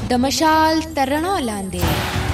د مشال تر رڼا لاندې.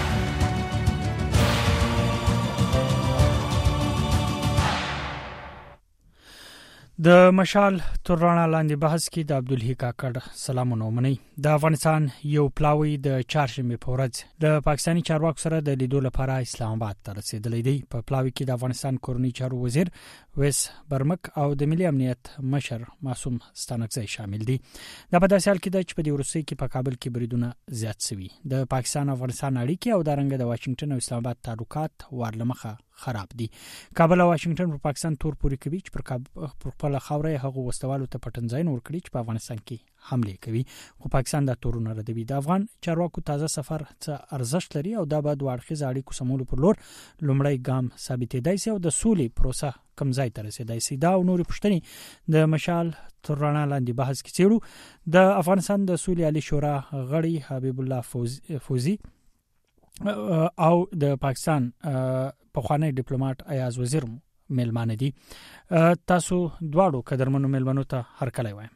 د مشال تر رڼا لاندې بحث کې د عبدالحی کاکړ سلامونه ومني. د افغانستان یو پلاوی د چهارشنبه په ورځ د پاکستاني چارواکو سره د لیدو لپاره اسلام آباد ته رسیدلی دی. په پلاوی کې د افغانستان کورنی چارو وزیر ویس برمک او د ملي امنیت مشر معصوم ستانکزی شامل دي. د په داسې حال کې د چپدي روسي کې په کابل کې بریدونه زیات شوي. د پاکستان افغانستان اړیکې او د رنګ د واشنگټن او اسلام آباد تعلقات ورلمخه خراب دي. کابل او واشنگټن په پاکستان تور پوري کوي چې پر خپل خاورې هغه وسوالو ته پټنځای نور کړی چې په افغانستان کې حمله کوي. خو پاکستان د تورونه ردوي. د افغان چارواکو تازه سفر څه ارزښت لري او دا به د واړخیز اړیکو سمولو پر لور لومړی ګام ثابتېدای شي او د سولې پروسه کم ځای ته رسیدای شي. دا او نور پوښتنې د مشال تر رڼا لاندې بحث کې څېړو. د افغانستان د سولې عالی شورا غړي حبیب الله فوزي او د پاکستان پخوانی ډیپلوماټ ایاز وزیر ملمانه دي. تاسو دواړو قدرمنو ملمنو ته هر کله وایم.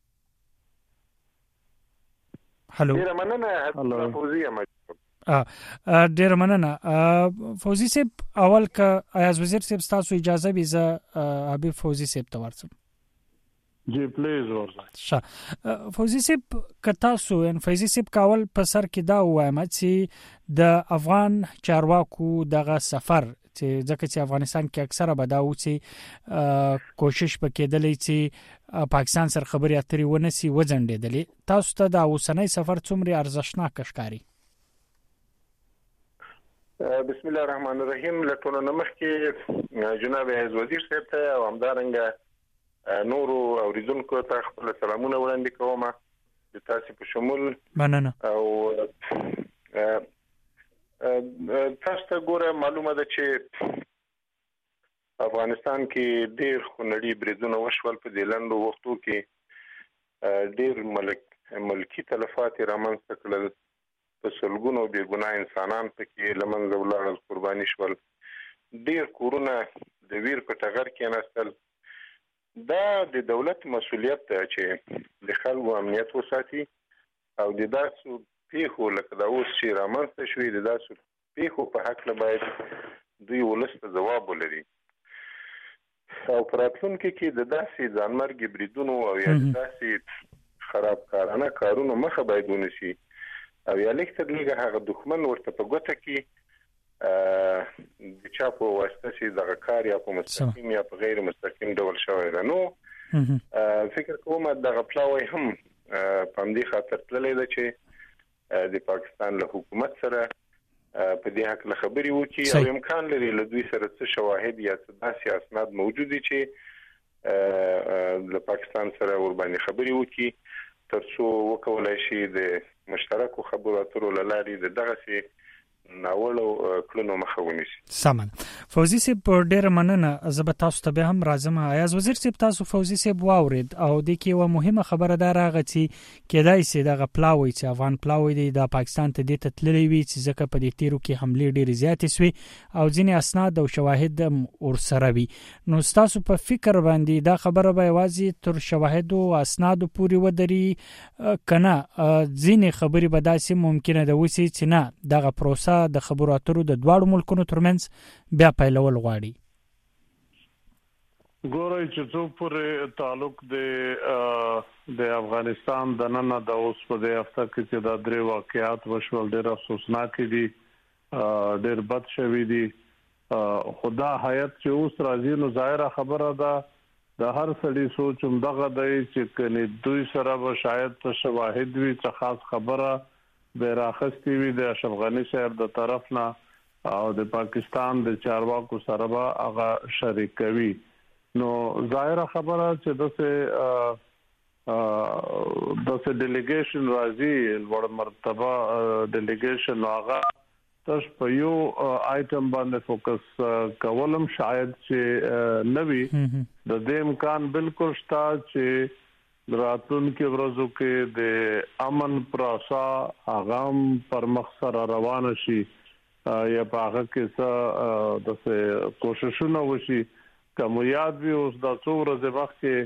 هلو ډیر مننه فوزي ډیر مننه فوزي صاحب. اول که ایاز وزیر صاحب تاسو اجازه وي زه حبیب فوزي صاحب ته ورسم. جی پلیز ورسه. فوزي صاحب که تاسو ان فوزي صاحب کول په سر کې دا وایم چې د افغان چارواکو دغه سفر چې ځکه چې افغانستان کې اکثره بداو چې کوشش وکړي چې پاکستان سره خبرې اترې ونسي وځنډېدلې. تاسو ته دا اوسنۍ سفر څومره ارزښتناک ښکاري؟ بسم الله الرحمن الرحیم. لټونه نمخ کې جناب ایاز وزیر صاحب ته او همدارنګه نورو اوریدونکو ته خپل سلامونه وړاندې کوم. د تاسو په شمول مننه. او تاسو ته ګوره معلومه ده چې افغانستان کې ډېر خونړي بریدونه وشول. په دې لنډو وختو کې ډېر ملکی تلفات رامنځته کړل. په سلګونو بې ګناه انسانان پکې له منځه ولاړل، قرباني شول. ډېر کورونه د ویر په ټغر کې نستل. دا د دولت مسؤلیت ده چې د خلکو امنیت وساتي او د داسو پیښو لکه دا اوس چې رامنځته شوي د داسو پیښو په هکله باید دوی ولس ته ځواب ولري او په راتلونکي کې د داسې ځانمرګي بریدونو او یا د داسې خرابکارانه کارونو مخه باید ونیسي او یا لږ تر لږه هغه دښمن ورته په ګوته کې د چا په واسطه چې دغه کار یا په مستقیم یا په غیر مستقیم ډول شوی ده. نو فکر کوم دغه پلاوی هم په همدې خاطر تللی ده چې د پاکستان له حکومت سره په دې حق له خبرې وکړي او امکان لري له دوی سره څه شواهد یا څه داسې اسناد موجود دي چې له پاکستان سره ورباندې خبرې وکړي تر څو وکولای شي د مشترکو خبرو اترو له لارې د دغسې ناوړو کړنو مخه ونیسي. سمن. فوزي صاحب ډېر مننه. زه به تاسو ته به هم راځم. ایاز وزیر صاحب تاسو فوزي صاحب واورید او د کې یو مهمه خبره ده راغی چې کېدای شي دغه پلاوی چې افغان پلاوی دی د پاکستان ته د تتللی وي چې ځکه په دې تیرو کې حمله ډېر زیاتې شوي او ځینې اسناد او شواهد ورسره وي. نو تاسو په فکر باندې دا خبره به یوازې تر شواهد او اسناد پورې ودري کنه ځینې خبرې به داسې ممکنه ده وسی چې نه دغه پروسه د خبرو اترو د دواړو ملکونو ترمنځ بیا پیلول غواړي؟ ګورئ چې څو پورې تعلق د افغانستان د نن د اوس په دې هفته کې چې دا درې واقعات وشول ډېر افسوسناک دي، ډېر بد شوي دي. خدا حیات چې اوس راځي نو ظاهره خبره ده د هر سړي سوچ هم دغه دی چې کني دوی سره به شاید شواهد وي څه خاص خبره به راخستی وي د اشرف غني صاحب د طرف نه او د پاکستان د چارواکو سره به هغه شریکوي. نو ظاهره خبره چې داسې ډیلیګیشن راځي لوړ مرتبه ډیلیګیشن هغه تاسو په یو آیټم باندې فوکس کولم شاید چې نوي د دې امکان بالکل شته چې راتلونکي ورځو کې د امن پروسه اغام پر مخ سره روان شي یا په هغه کې څه د کوششونه وشي. کوم یاد وي اوس د څو ورځې وخت کې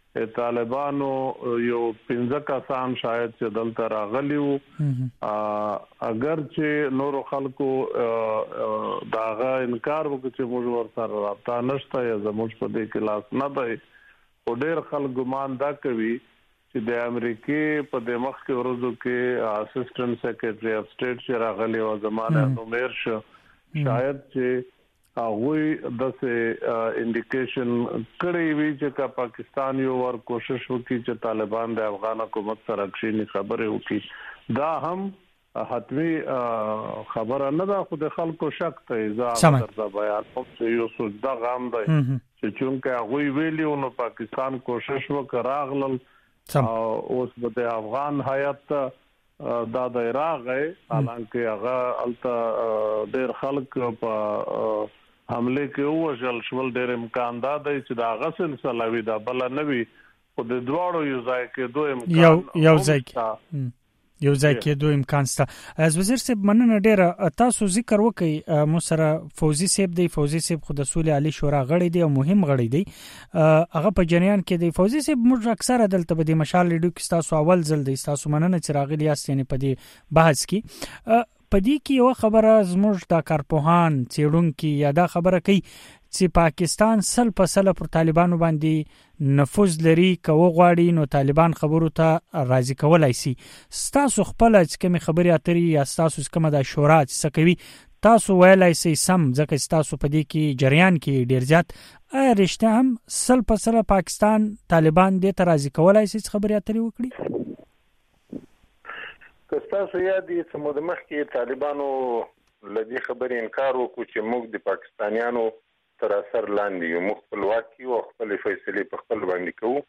طالبانو یو 15 کسان شاید چې دلته راغلي وو اگر چې نور خلکو داغه انکار وکړي چې موږ ورسره رابطه نشته یا زموږ په دې کې لاس نه دی او ډېر خلک ګمان دا کوي چې د امریکای په د مخ کې ورځو کې اسسټنټ سیکریټري اف سټیټ چې راغلي او زمانه نومیر شو شاید چې هغه د څه انډیکیشن کړی وی چې پاکستان یو ور کوشش وکړي چې طالبان د افغان حکومت سره کښینی خبره وکړي دا هم حتمی خبره نه ده خو د خلکو شک ته ځا در بیان چې یو څه دا غام دی چې چونکه هغه ویلیو نو پاکستان کوشش وکړ راغلل اوس د افغان حیات دا د راغې حالانکه هغه الته ډېر خلک په حمله کې وژل شول ډېر امکان دا دی چې دا غسل سلاوي دا بل نه وي خو د دواړو یو ځای کې دوه امکان یو ځای کې دوه امکان شته. از وزیر صاحب مننه ډېره تاسو ذکر وکړئ مو سره فوزي صاحب دی فوزي صاحب خو د سولې عالی شورا غړی دی او مهم غړی دی هغه په جریان کې دی. فوزي صاحب موږ اکثره دلته په دې مشال ریډیو کې تاسو اول ځل دی تاسو مننه چې راغلی یاست یعنی په دې بحث کې پدې کې یو خبره زموږ د کارپوهان څېړونکو یا دا خبره کوي چې پاکستان سل په سل پر طالبانو باندې نفوذ لري کوو غواړي نو طالبان خبرو ته راضي کولای شي. تاسو خپل چې کوم خبري اترې یا تاسو کومه د شورا چې کوي تاسو ویلای شئ سم ځکه تاسو په دې کې جریان کې ډیر زیات رښتیا هم سل په سل پاکستان طالبان دې ته راضي کولای شي خبري اترې وکړي. تاسو یادې چې مو د مخ کې طالبانو لدی خبرې انکار وکړو چې موږ د پاکستانیانو تر اثر لاندې یو خپلواکي او خپل فیصله په خپل باندې کوو.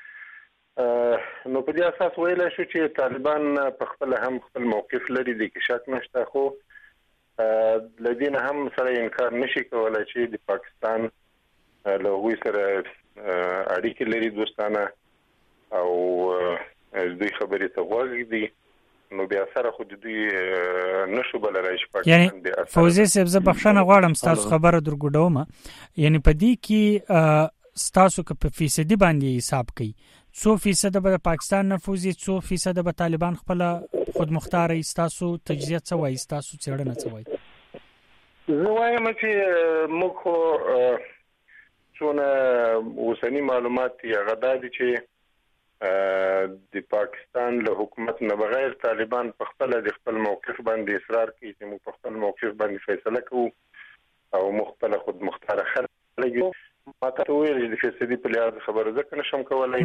نو په دې اساس ویل شو چې طالبان په خپل هم خپل موقف لري د کې شک نشته خو لدین هم سره انکار نشي کولای چې د پاکستان له وی سره اړیکې لري دوستانه او دوی خبرې ته غوږ دي نو بیا سره خو دوی نشو بللای شي پاکستان یعنی فوزي صاحب زه بخښنه غواړم تاسو خبره درګډوم یعنی په دې کې تاسو که په فیصدي باندې حساب کړئ 100% به پاکستان نفوذي 100% به طالبان خپل خود مختار تاسو تجزیه څه وایي تاسو څېړنه څه وایي؟ زه وایم چې موږ څونه اوسنی معلومات یې غدا دي چې د پاکستان له حکومت نه بغیر طالبان په خپل د خپل موقف باندې اصرار کوي چې موږ په خپل موقف باندې فیصله کوو او مختلف خود مختار خلک ماته ویل چې د فیصدي په لحاظ خبره ځکه نشم کولای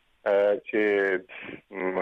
چې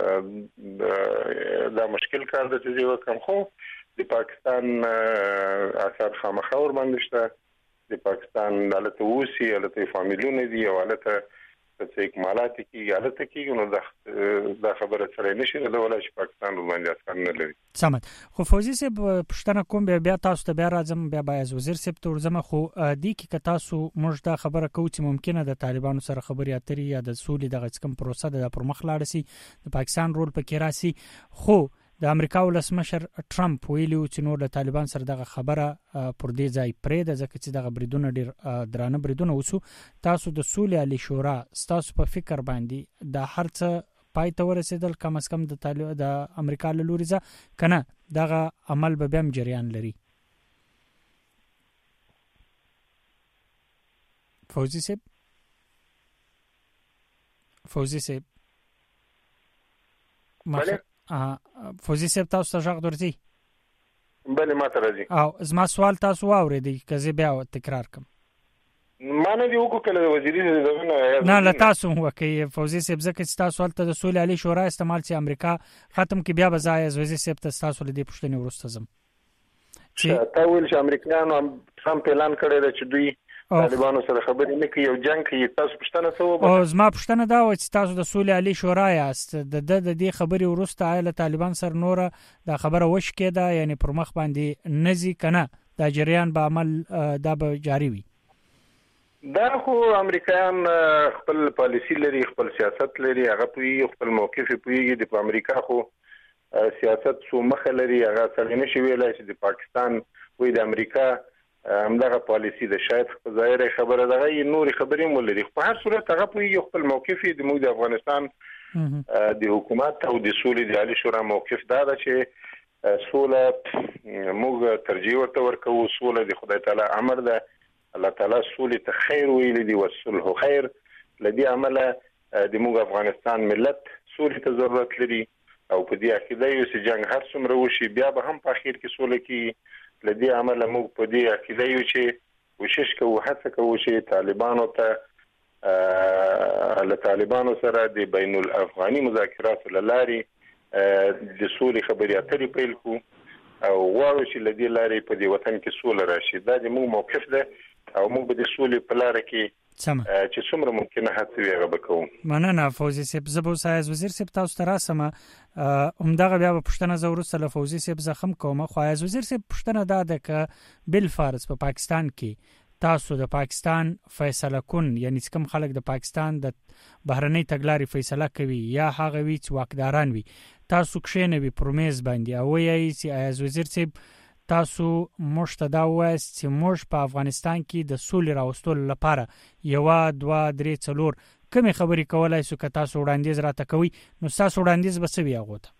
دا مشکل کار د چې یو کم خو د پاکستان اثر خامخا ور باندې شته د پاکستان دلته وسی الته فامیلونه دي او الته چې اکمالات کې حالت کې نو دا خبره سره نشي د ولای چې پاکستان باندې اثر نه لري. سمت خو فوزي صاحب پښتنه کوم بیا تاسو ته بیا راځم بیا باز وزیر صاحب ته ورځم خو دی کې تاسو موږ دا خبره کوو چې ممکنه د طالبانو سره خبري اترې یا د سولې دغه کوم پروسه د پرمخ لاړ شي د پاکستان رول پکې راسي خو د امریکا ولسمشر ټرمپ ویلو چې نور د طالبان سره دغه خبره پر دې ځای پرې د ځکه چې دغه بریدونه ډیر درانه بریدونه وسو تاسو د سولې علی شورا تاسو په فکر باندې د هر څه پای ته ورسېدل کم از کم د امریکا له لوري ځه کنه دغه عمل به هم جریان لري؟ فوزي صاحب فوزي صاحب تاسو ته ژغ درځي؟ بله ماته راځي. او زما سوال تاسو واورېدی که زه بیا تکرار کوم؟ ما نه دی وکړو کله د وزیري زمینه نه له تاسو وکړئ فوزي صاحب ځکه چې تاسو هلته د سولې عالی شورا استعمال چې امریکا ختم کې بیا به ځای وزیر صاحب ته تاسو له دې پوښتنې وروسته ځم چې تا ویل چې امریکایانو ټرمپ اعلان کړی دی چې دوی طالبانو سره خبرې نه کوي او جنگ کوي تاسو پښتنه څه وبه او زما پښتنه دا و چې تاسو د سولې عالی شورا یاست د دې خبرې وروسته آیا طالبان سره نور دا خبره وش کېده یعنی پر مخ باندې نزي کنه دا جریان به عمل دا به جاری وي؟ دا خو امریکایان خپل پالیسی لري خپل سیاست لري هغه په خپل موقف په د امریکا خو سیاست سو مخ لري هغه سره نشي ویلای چې د پاکستان وې د امریکا همدغه پالیسی د شاید ظاهر خبره دغه نور خبرې مولري. په هر صورت هغه په یو خپل موقف د موږ د افغانستان د حکومت او د سولې د عالی شورا موقف دا ده چې سوله موږ ترجیح ورته ورکوو. سوله د خدای تعالی امر ده. الله تعالی سولې ته خیر ویلي دی، والصلح خیر. لدې عمله د موږ افغانستان ملت سولې ته ضرورت لري او په دې عقیده یو چې جنگ هر څومره وشي بیا به هم په اخر کې سوله کې. لدې عمله موږ په دې عقیده یو چې کوشش کوو، هڅه کوو چې طالبانو سره د بین الافغاني مذاکراتو له لارې د سولې خبرې اترې پیل کړو او غواړو چې لدې لارې په دې وطن کې سوله راشي. دا د موږ موقف ده او موږ به د سولې په لار کې چې څومره ممکنه هڅه ویغه وکړو. مننه فوزي صاحب. زبو سایز وزیر صاحب تاسو ته راسمه همدغه بیا په پښتنه زورو سره فوزي صاحب زخم کومه. خو از وزیر صاحب پښتنه دا ده ک بل فرض په پاکستان کې تاسو د پاکستان فیصله کن یعنی کوم خلک د پاکستان د بهرنۍ تګلارې فیصله کوي یا هغه وی چې واکداران وي تاسو کښینوي پرومیز باندې او یې چې از وزیر صاحب تاسو مشتدا وایست چې موږ په افغانستان کې د سولې راوستلو لپاره 1 2 3 4 کومې خبرې کولای شو که تاسو وړاندیز راته کوي نو تاسو وړاندیز به څه وي هغه ته؟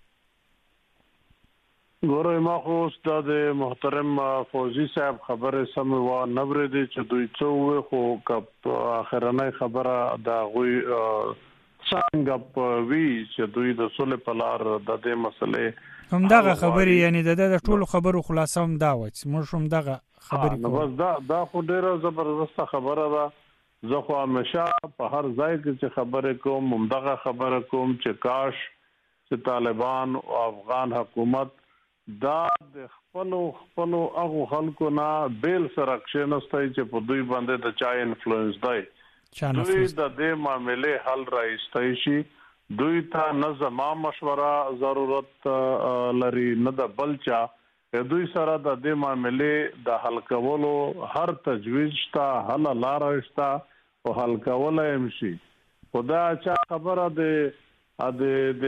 ګوره ما خو استاد محترم فوزي صاحب خبره سم و نه ورېدي چې دوی څو خو کپ اخرنۍ خبره دا غوي څنګه وی چې دوی د سولې په لار د دې مسلې همدغه خبرې یعنی د ټولو خبرو خلاصه هم دا و چې موږ هم دغه خبرې کوو. بس دا خو ډیره زبردست خبره ده. زه خو همیشه په هر ځای کې چې خبرې کوم همدغه خبره کوم چې کاش چې طالبان او افغان حکومت دا د خپل هغه خلکو نه بیل سره کښینستی چې په دوی باندې د چا انفلوئنس دی. دوی د دې معاملې حل راوستي شي. دوی ته نه زما مشوره ضرورت لري نه د بلچا. دوی سره د دې معاملې د حل کولو هر تجویز شته، حل لار شته او حل کولای هم شي. خدا چا خبره ده د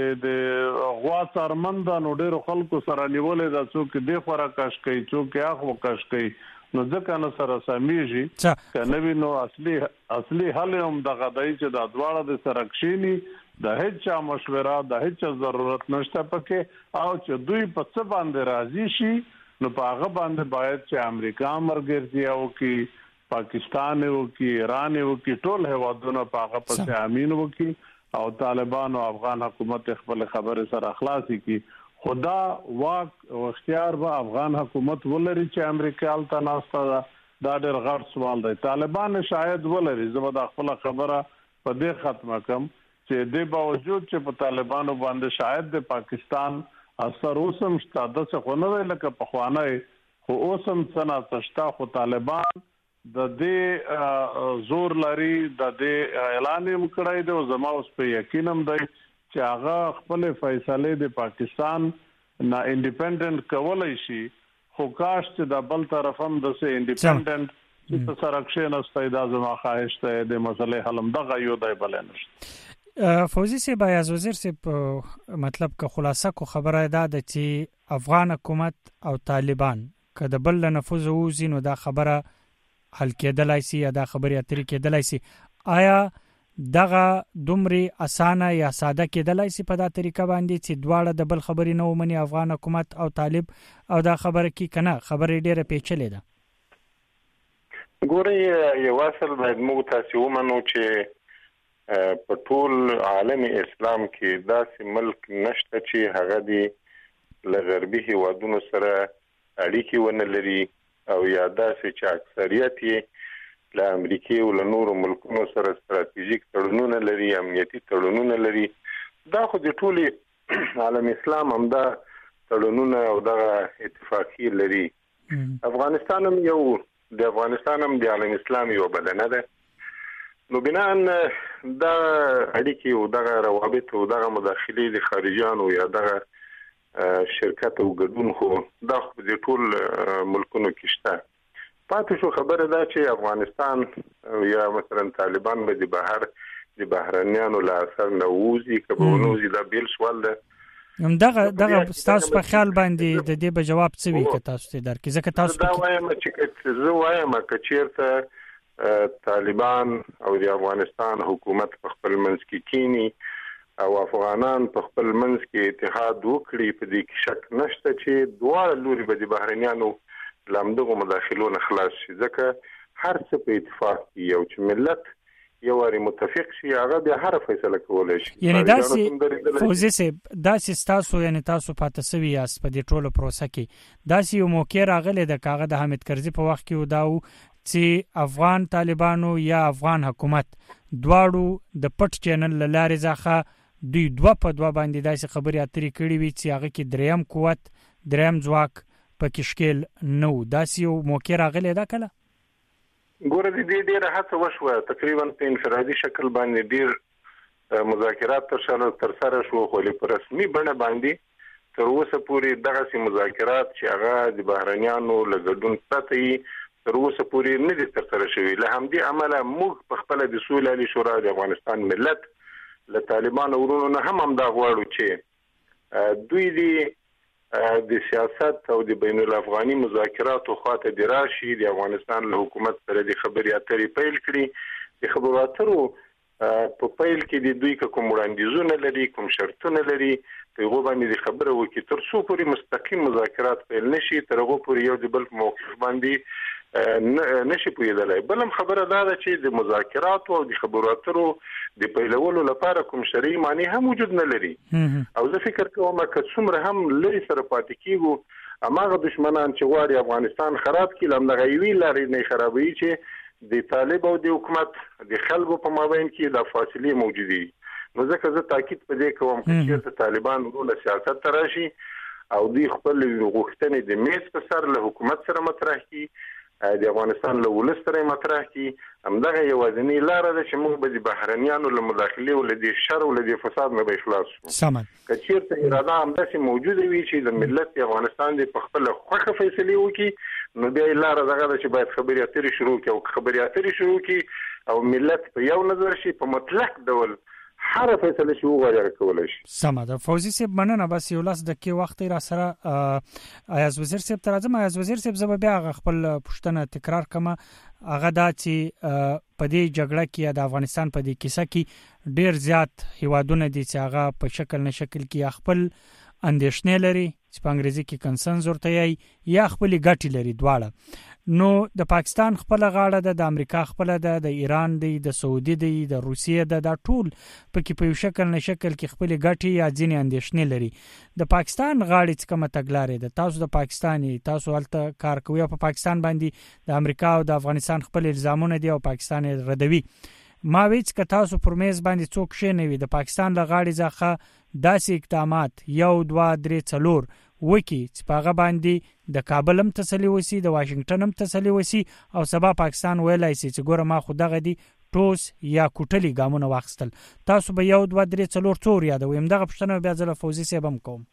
غوا څرمندانو ډېر خلکو سره نیولې د څوک دی خورا کاش کوي څوک هغه کاش کوي نو ځکه نه سره سمېږي کنه وینو اصلي حل هم د غدای چې د دواړه د سره کښینی د هیڅ مشوره د هیڅ ضرورت نشته پکې او چې دوی په څه باندې راضي شي نو په هغه باندې باید چې امریکا مرګرځي او کې پاکستان او کې ایران او کې ټول هوادونه په هغه پسې امین وکي او طالبان او افغان حکومت خپل خبره سره اخلاصي کی. خدا واک او اختیار به افغان حکومت ولري چې امریکا الته ناسته دا ډېر غټ سوال دی. طالبان شاید ولري زه به خپل خبره په دې ختمه کوم چې د باوجود چې په طالبانو باندې شاید د پاکستان اثر اوسم شته د څه خو نه لکه په خوانه خو اوسم څنګه تشتا خو طالبان د دې زور لري د دې اعلان هم کړی دی او زما اوس په یقینم دی چې هغه خپل فیصله د پاکستان نه انډیپندنت کولای شي. خو کاش چې د بل طرف هم د سه انډیپندنت چې سرکشن استایدا زما خواهش ته د مسلې حل هم دغه یو دی بلنه. فوزي صاحب از وزیر صاحب مطلب که خلاصه کو خبره ده چې افغان حکومت او طالبان که د بل نفوذ وزي نو دا خبره حل کېدلای شي یا دا خبرې اترې کېدلای شي. آیا دغه دومره اسانه یا ساده کېدلای شي په دا طریقه باندې چې دواړه د بل خبرې نه ومني افغان حکومت او طالب او دا خبره کې کنه خبرې ډېره پیچلې ده؟ ګوري یو اصل باید موږ تاسو ومنو چې په ټول عالم اسلام کې داسې ملک نشته چې هغه دی له غربي هیوادونو سره اړیکې ونه لري او یا داسې چې اکثریت یې له امریکای او له نورو ملکونو سره ستراتیژیک تړونونه لري، امنیتي تړونونه لري. دا خو د ټول عالم اسلام هم دا تړونونه او دا اتفاقی لري. افغانستان هم د عالم اسلام یو بدنه ده. نو بناء دا اړیکې او دا روابط او دا مداخلې د خارجيانو یا دا شرکت او ګډون خو دا د ټول ملکونو کې شته. پاتې شو خبره ده چې افغانستان یا مثلا طالبان به د بهرنیانو له اثر نه وځي که به ونوځي دا بیل سوال ده. دغه تاسو په خیال باندې د دې به جواب څه وي که تاسو ته درکې ځکه تاسو دا وایم چې زه وایم چې چیرته طالبان او د افغانستان حکومت په خپل منځ کې کینی او افغانان په خپل منځ کې اتحاد وکړي په دې کې شک نشته چې دواړه لوري به د بهرنیانو لامدغه مداخلون خلاص شي ځکه هر څه په اتفاق کې یو چې ملت یو وری متفق شي هغه به هر فیصله کولای شي یعنی داسې فوزي صاحب داسې تاسو یعنی تاسو پاتې سوي یاست په دې ټوله پروسه کې داسې یو موقع راغلی د کاغه د حامد کرزي په وخت کې وداو چې افغان طالبانو یا افغان حکومت دواړو د پټ چینل لارې ځخه دوی دوه په دوه باندې داسې خبرې اترې کړې وي چې هغه کې دریم قوت دریم ځواک په کې شکل نو داسې یو موقع راغلی دا کله ګوره دې ډیره هڅه وشوه تقریبا په انفرادي شکل باندې ډیر مذاکرات تر سره شو خو په رسمي بڼه باندې تر اوسه پورې دغه سي مذاکرات چې هغه د بهرنیانو لګډون پته تر اوسه پورې نه دي تر سره شوی له همدې عمله موږ په خپل د سولې علی شورا د افغانستان ملت له طالبان ورونو نه هم دا غواړو چې دوی دي د سیاست او د بین الافغاني مذاکراتو خاطر د راشي د افغانستان له حکومت سره د خبرې اترې پیل کړي د خبرو اترو په پیل کې د دوی کوم وړاندیزونه لري کوم شرطونه لري په هغه باندې د خبرو وکړي تر څو پورې مستقیم مذاکرات پیل نشي تر هغه پورې یو د بل موقف باندې نشي پوهیدلای بلم خبره دا ده چې د مذاکرات او د خبرو اترو د پیلولو لپاره کوم شرعي معنی هم وجود نه لري او زه فکر کوم چې څومره هم لري سره پاتې کیږي اماغه دشمنان چې غواړي افغانستان خراب کړي لمدغه وی لري نه خرابوي چې د طالب او د حکومت د خلکو په مابین کې د فاصله موجودي نو ځکه زه تاکید پدې کوم چې طالبان ورو سیاست تراشي او دوی خپل غوښتنې د میز په سر له حکومت سره مطرح کړي د افغانستان له ولس سره مطرح کی همدغه یوازینی لار ده چې موږ به د بهرنیانو له مداخله او له شر او له فساد نه به خلاص شو سمون کچیرته اراده همداسې موجوده وي چې د ملت افغانستان د خپل خوخه فیصله وکړي نو بیا لار دغه ده چې باید خبرې اترې شروع کړي او خبرې اترې شروع کړي او ملت په یو نظر شي په مطلق ډول هر فیصله شو غواړي کولای شي سمه ده فوزي صاحب مننه بس یو لاس د کې وخت را سره ایاز وزیر صاحب تر ازم ایاز وزیر صاحب زما بیا خپل پښتنه تکرار کما هغه دا چې په دې جګړه کې د افغانستان په دې کیسه کې ډیر زیات هیوادونه دي چې هغه په شکل نه شکل کې خپل اندیشنې لري چې په انګریزي کې کنسنز ورته یا خپل ګټي لري دواړه نو د پاکستان خپل غاړه د امریکا خپل د ایران د سعودي د روسیې د ټول په کې په شکل نه شکل کې خپل ګټي یا ځینې اندیشنې لري د پاکستان غاړه چې کومه تګلارې ده تاسو د پاکستاني تاسو هلته کار کوي په پاکستان باندې د امریکا او د افغانستان خپل الزامونه دي او پاکستان ردوي ما ویڅ ک تاسو پر میز باندې څوک شي نه وي د پاکستان لغاړي ځخه داسې اقدامات 1 2 3 4 وکی چې پاغه باندې د کابل هم تسلی وسی د واشنگټن هم تسلی وسی او سبا پاکستان ویلای شي چې ګوره ما خدغه دی ټوس یا کوټلی ګامونه واخستل تاسو به 1 2 3 4 څور یاد ویم دغه پښتنه بیا ځله فوزي صاحب هم کوم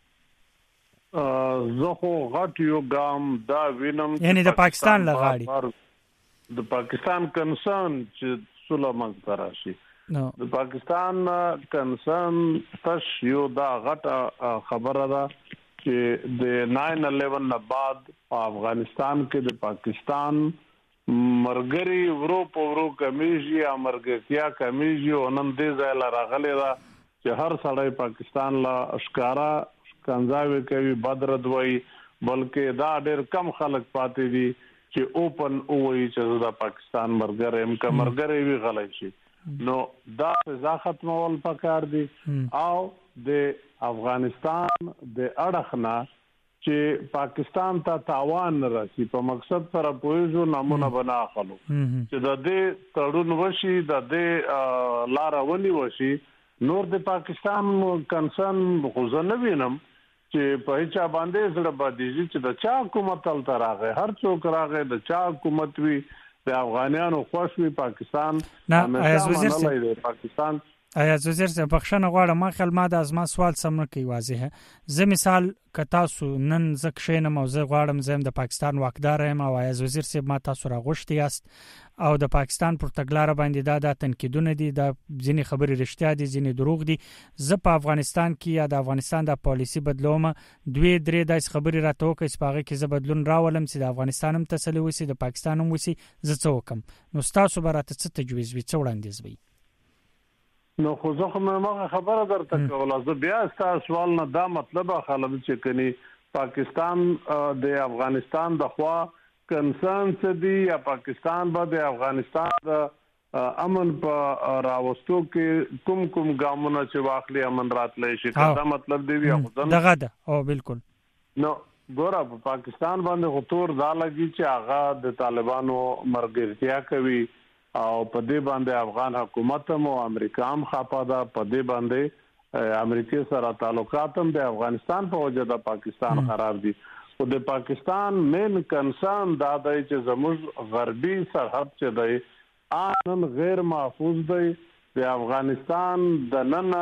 زه خو غټ یو ګام دا وینم یعنی د پاکستان لغاړي د پاکستان کنسرن چې سولمن تراشي د پاکستان کنسرن تش یو دا غټه خبره ده چې د 9/11 نه بعد په افغانستان کې د پاکستان مرګري ورو په ورو کمیږي امرګتیا کمیږي او نن دې ځای لا راغلی دا چې هر سړی پاکستان لا اشکارا کنځاوي کوي بدرد وای بلکې دا ډېر کم خلک پاتې دي چې اوپن وایي چې دا پاکستان مرګري هم کمرګري وی غلای شي نو دا ځا ختمول پکار دي او د افغانستان د اړخنا چې پاکستان ته تاوان راسي په مقصد سره پوهیږو نمونه بنا خلو چې د دې تړون وشي د دې لار ونی وشي نور د پاکستان کنسرن غوښنه وینم چې په هیڅ باندې سره باندې چې د چا حکومت تل تراغه هر څوک راغی د چا حکومت وی د افغانانو خوشوي پاکستان نه ایاز وزیر پاکستان آیا وزیر صاحب بخښنه غواړم ما خل ما د ازما سوال سم نه کوي واضحه زه مثال ک تاسو نن زه کښینم او زه غواړم زم د پاکستان واکدار یم او آیا وزیر صاحب ما تاسو راغوښتي یاست او د پاکستان پر تګلارې باندې دا تنقیدونه دي د ځینې خبرې رښتیا دي ځینې دروغ دي زه په افغانستان کې یا د افغانستان د پالیسی بدلوم 2-3 داس خبرې راته وکړي چې کې زه بدلون راولم چې د افغانستان هم تسلی وسی د پاکستان هم وسی زه څه وکم نو تاسو براته څه تجویز وي څه وړاندیز وي نو خو زه خو ما خبره درته کوله زه بیا ستاسو سوال نه دا مطلب اخلم چې کني پاکستان د افغانستان د خوا کنسرن دي یا پاکستان به د افغانستان د امن په راوستو کې کوم ګامونه چې واخلي امن راتلې شي دا مطلب دی یا دغه ده او بالکل نو ګوره په پاکستان باندې خطور دا لګي چې هغه د طالبانو مرګرتیا کوي او په دې باندې افغان حکومت او امریکا هم خپه ده په دې باندې امریکا سره تعلقات هم د افغانستان په وجه د پاکستان خراب دي او د پاکستان مین کنسرن دا دی چې زموږ غربي سرحد چې دی ان غیر محفوظ دی د افغانستان د نن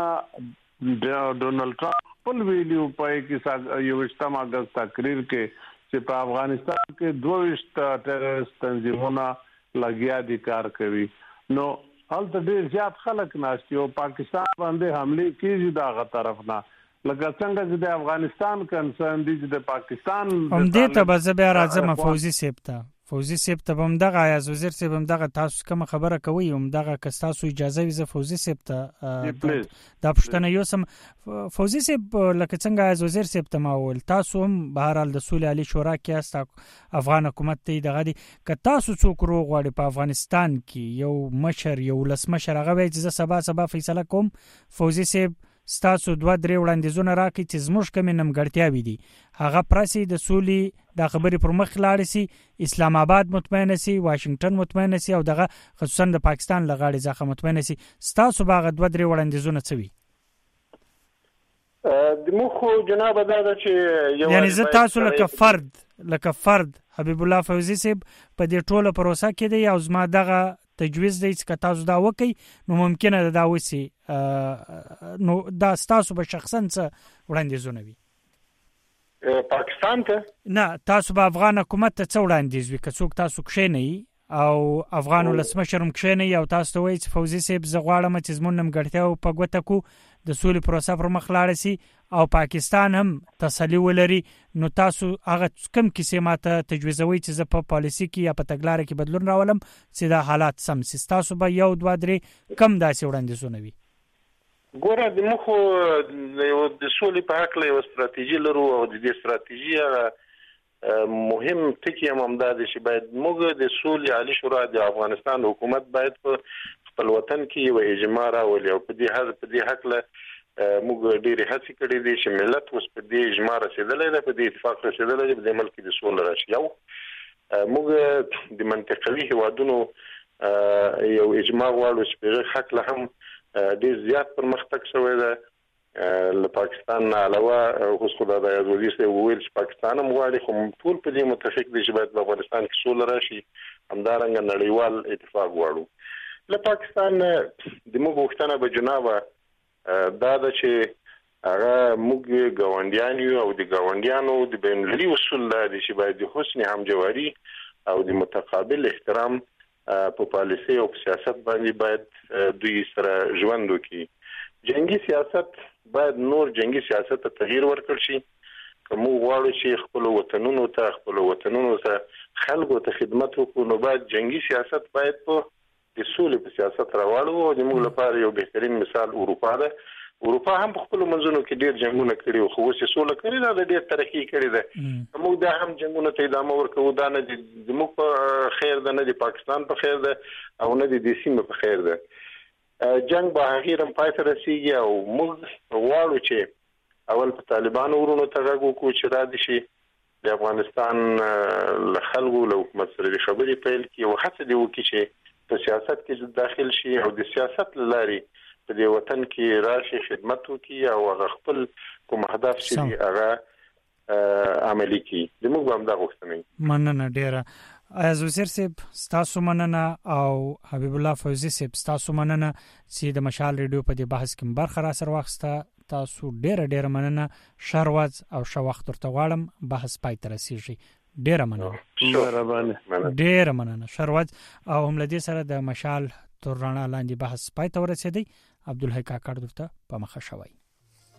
ډونالد ټرمپ خپل ویډیو په کې یو اجتماع د تقریر کې چې په افغانستان کې 22 ټیرریست تنظیمونه لګیا دي کار کوي نو هلته ډیر زیات خلک ناشتي او پاکستان باندې حمله کیږي داغه طرف نه لکه څنګه چې د افغانستان کنسرن دي چې د پاکستان هم دې ته به زه بیا راځم فوزي سیب ته هم دغه آیا وزیر صاحب هم دغه تاسو کوم خبره کوي هم دغه کستاسو اجازه وي زه فوزي سیب ته دا پښتنه یو سم فوزي سیب لکه څنګه وزیر صاحب ته ماول تاسو هم بهرال د صلح علی شورا کې است افغان حکومت ته دغه دي ک تاسو څوک روغواړي په افغانستان کې یو مشر یو لسمشر هغه وایي چې سبا فیصله کوم فوزي سیب ستاسو 2-3 وړاندیزونه راکړي چې زموږ کوم نمګړتیاوي دي هغه پرسي د سولي د خبرې پر مخ لاړ سي اسلام آباد مطمئن سي واشنگټن مطمئن سي او دغه خصوصا د پاکستان لغاړي ځخه مطمئن سي ستاسو باغ 2-3 وړاندیزونه څوي د مخو جناب دا چې یعنی زه تاسو لکه فرد حبیب الله فوزي صاحب په دې ټوله پروسه کې دی او زما دغه تجویز دی چې تاسو دا وکي نو ممکنه دا وسی نو دا تاسو به شخصا څه وړاندیزونه وي پاکستان ته نه تاسو به افغان حکومت ته څه وړاندیز وي که څوک تاسو کښینئ او افغان ولسمشر هم کښینئ او تاسو ته وایي چې فوزي صاحب زه غواړم چې زموږ نمګړتیاو په ګوته کو د سولې پروسه پر مخ لاړ سي او پاکستان هم تسلی ولري نو تاسو هغه کوم کیسه ماته تجویزوي چې زه په پالیسی کې یا په تګلارې کې بدلون راولم چې دا حالات سم سي تاسو به 1-2-3 کم داسې وړاندیزونه وي ګوره د مخو د سولې په حق له یو ستراتیژي لرو او د دې ستراتیژي مهم ټکی هم دا دی چې باید موږ د سولې عالی شورا د افغانستان حکومت باید په خپل وطن کې یو اجماع راولي او په دې حق له موږ ډېرې هڅې کړې دي چې ملت اوس په دې اجماع رسېدلی دی په دې اتفاق رسېدلی دی په دې ملک کې د سوله راشي یو موږ د منطقوي هیوادونو یو اجماع غواړو چې په حق له هم ډېر زیات پرمختګ شوی دی له پاکستان نه علاوه اوس خو د وزیر صاحب وویل چې پاکستان هم غواړي خو ټول په دې متفق دي چې باید په افغانستان کې سوله راشي همدارنګه نړیوال اتفاق غواړو له پاکستان د موږ غوښتنه به جنابه دا ده چې هغه موږ ګاونډیان یو او د ګاونډیانو د بین‌المللي اصول دا دي چې باید د حسن همجواري او د متقابل احترام په پالیسي او په سیاست باندې باید دوی سره ژوند وکړي جنگي سیاست باید نور جنگي سیاست ته تغییر ورکړ شي کوم غواړو چې خپل وطنونو ته خلکو ته خدمت وکړو نو باید جنگي سیاست باید په د سولې په سیاست راوړو او د موږ لپاره یو بهترین مثال اروپا ده اروپا هم په خپل منځونو کې ډېر جنگونه کړي خو اوس سوله کړي دا ډېر ترقی کړي ده موږ دا هم جنگونه ته ادامه ورکوو دا نه د موږ په خیر ده نه د پاکستان په خیر ده او نه د دې سیمې په خیر ده جنگ به هغه هم پای ته رسیږي او موږ غواړو چې اول په طالبانو ورونو ته غږ وکړو چې را دي شي د افغانستان له خلکو له حکومت سره خبرې پیل کړي او هڅه دی وکړي چې په سیاست کې داخل شي او د سیاست لارې په دې وطن کې راشي خدمت وکړي او هغه خپل کوم هدف چې هغه عملي کړي د موږ هم دا غوښتنه مننه ډیره از وزیر صاحب ستاسو مننه او حبیب الله فوزي صاحب ستاسو مننه چې د مشال ریډیو په دې بحث کې برخه را سره واخسته. تاسو ډېر مننه. شروز او شو وخت ورته غواړم بحث پای ته رسیږي. ډېر مننه شروز او هم لدی سره د مشال تر رڼا لاندې بحث پای ته ورسېدی. عبدالحی کاکړ درته په مخه شوی.